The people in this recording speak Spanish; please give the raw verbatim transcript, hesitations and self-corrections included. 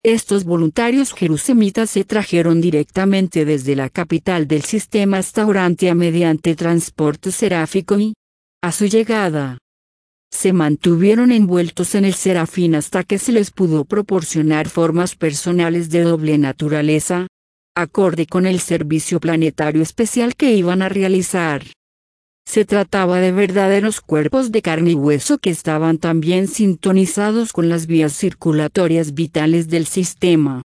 Estos voluntarios jerusemitas se trajeron directamente desde la capital del sistema hasta Orantia mediante transporte seráfico y, a su llegada, se mantuvieron envueltos en el serafín hasta que se les pudo proporcionar formas personales de doble naturaleza, acorde con el servicio planetario especial que iban a realizar. Se trataba de verdaderos cuerpos de carne y hueso que estaban también sintonizados con las vías circulatorias vitales del sistema.